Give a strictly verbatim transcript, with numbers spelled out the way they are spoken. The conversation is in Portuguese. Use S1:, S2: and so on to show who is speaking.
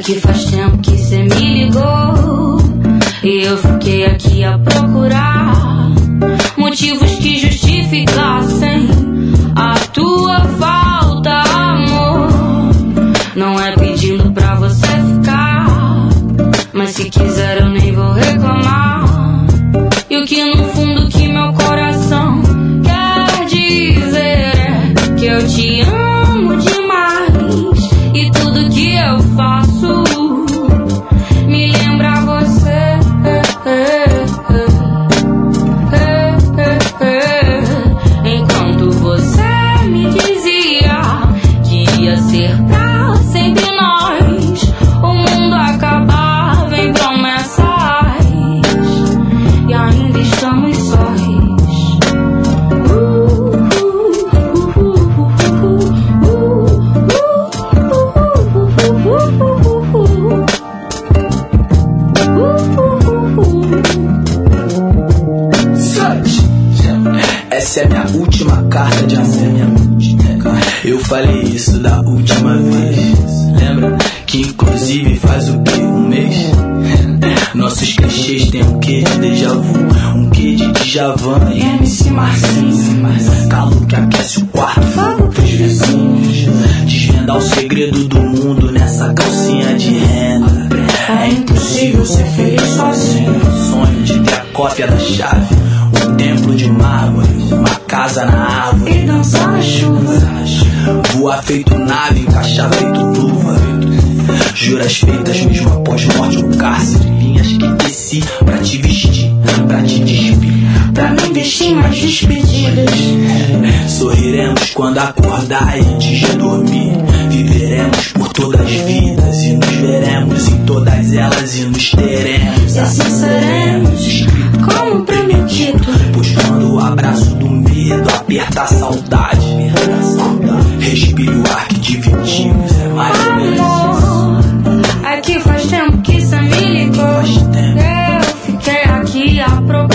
S1: que faz tempo que cê me ligou e eu fiquei aqui a procurar motivos que justificassem a tua falta, amor. Não é pedindo pra você ficar, mas se quiser eu nem vou reclamar. E o que no fundo que meu coração quer dizer é que eu te amo demais e tudo que eu faço me lembra você. Enquanto você me dizia que ia ser pra sempre nós, o mundo acabava em promessas e ainda estamos sós.
S2: Essa é minha última carta de amor. Eu falei isso da última vez. Lembra? Que inclusive faz o que? Um mês? Nossos clichês tem um quê de déjà vu, um quê de Djavan e M C Marcinho. Calor que aquece o quarto, fogo pros vizinhos. Desvendar o segredo do mundo nessa calcinha de renda. É impossível ser feliz sozinho. Sonho de ter a cópia da chave, um templo de mármore, uma casa na árvore
S1: E dançar na chuva,
S2: voar feito nave, encaixar feito luva. Juras feitas mesmo após morte ou cárcere. Linhas que desci pra te vestir, pra te despir,
S1: pra não vestir mais despedidas.
S2: Sorriremos quando acordar e antes de dormir. Viveremos por todas as vidas e nos veremos em todas elas e nos teremos.
S1: E assim seremos como um prêmio título.
S2: Pois quando o abraço do medo aperta a saudade, respire o ar que dividimos. É mais ou menos
S1: isso. É que faz tempo que cê me ligou, eu fiquei aqui a procurar